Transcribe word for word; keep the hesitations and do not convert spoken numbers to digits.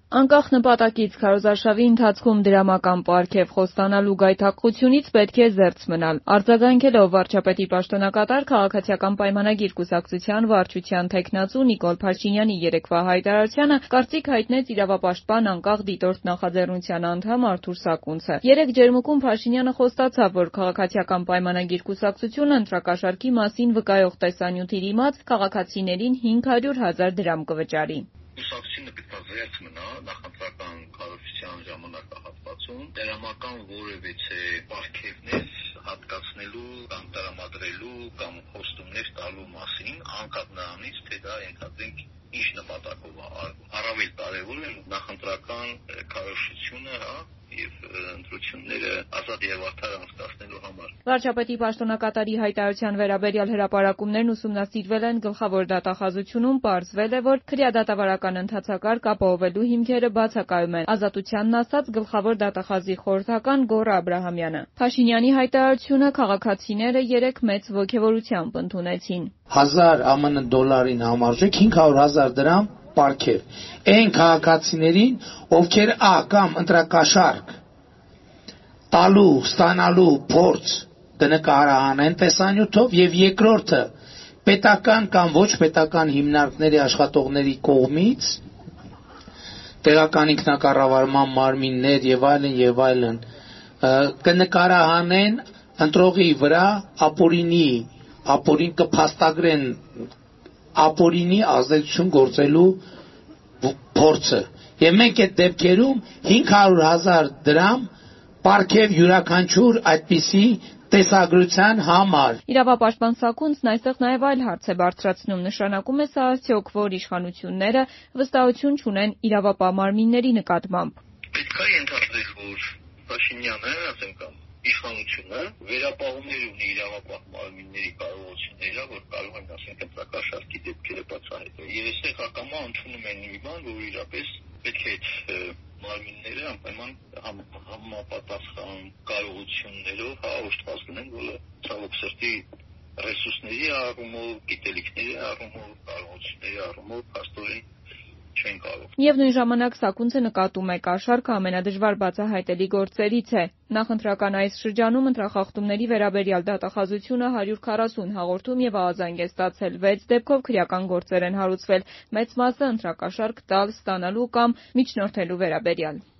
Անկախ նպատակից քարոզարշավի ընթացքում դրամական պարգև խոստանալու գայթակղությունից պետք է զերծ մնալ։ Արձագանքելով վարչապետի պաշտոնակատար քաղաքացիական պայմանագիր կուսակցության վարչության թեկնածու Նիկոլ Փաշինյանի երեկվա հայտարարությանը կարծիք հայտնեց իրավապաշտպան անկախ դիտորդ նախաձեռնության անդամ Արթուր Սակունցը։ Երեկ ջերմուկում Փաշինյանը խոստացավ, որ քաղաքացիական պայմանագիր կուսակցությունը ընտրակաշառքի մասին վկայող տեսանյութի դիմաց քաղաքացիներին հինգ հարյուր հազար դրամ կվճարի։ Կուսակցությունը պետք է զերծ մնա նախընտրական կառավարության ժամանակահատվածում դրամական որևիցե պարգևներ հատկացնելու կամ տրամադրելու կամ խոստումներ տալու մասին, անկախ նրանից, թե դա ենթադրենք ինչ նպատակով է։ Առավել կարևոր է նախընտրական կառավարությունը, հա, եւ ընտրությունները ազատ եւ արդար անցկացնելու համար։ Վարչապետի պաշտոնակատարի հայտարարության վերաբերյալ հրապարակումներն ուսումնասիրվել են գլխավոր դատախազությունում, պարզվել է, որ քրեադատավարական ընթացակարգ ապահովելու հիմքերը բացակայում են։ Ազատությանն ասաց գլխավոր դատախազի խորհրդական Գոռ Աբրահամյանը։ Փաշինյանի հայտարարությունը քաղաքացիները երեկ մեծ ոգևորությամբ ընդունեցին։ հազար ԱՄՆ դոլարին համարժեք հինգ հարյուր հազար դրամ պարգև այն քաղաքացիներին, ովքեր ա կամ ընտրակաշառք տալու, ստանալու փորձ կնկարահանեն տեսանյութով, եւ երկրորդը պետական կամ ոչ պետական հիմնարկների աշխատողների կողմից տեղական ինքնակառավարման մարմիններ եւ այլն եւ այլն կնկարահանեն ընտրողի վրա ապօրինի ապօրին կփաստագրեն ապօրինի ազդեցություն գործելու փորձը եւ մենք այդ դեպքերում հինգ հարյուր հազար դրամ պարգև յուրաքանչյուր այդպիսի տեսագրության համար։ Իրավապաշտպան Սակունցն այստեղ նաև այլ հարց է բարձրացնում, նշանակում է սա արդյոք, որ իշխանությունները վստահություն չունեն իրավապահ մարմինների նկատմամբ։ Պետք է ենթադրել, որ Փաշինյանը, ասենք կամ իշխանությունը վերապահումներ ունի իրավապահ մարմինների կարողությունների, որ կարող են ասենք ընտրակաշառքի դեպքերը բացահայտել։ Եվ այստեղ հակամա ընդունում են մի բան, որ իրապես պետք է այդ մարմինները անպայման համապատասխան կարողություններով հա օժտված լինեն, որը ցավոք սրտի ռեսուրսների առումով, գիտելիքների առումով, կարողությունների առումով փաստորեն չեն կարող։ Միևնույն ժամանակ Սակունցը նկատում է կաշառքը ամենադժվար բացահայտելի գործերից է։ Նախընտրական այս շրջանում ընտրախախտումների վերաբերյալ դատախազությունը հարյուր քառասուն հաղորդում եւ ահազանգ է ստացել, վեց դեպքով քրեական գործեր են հարուցվել, մեծ մասը ընտրակաշառք տալ, ստանալու կամ միջնորդելու վերաբերյալ։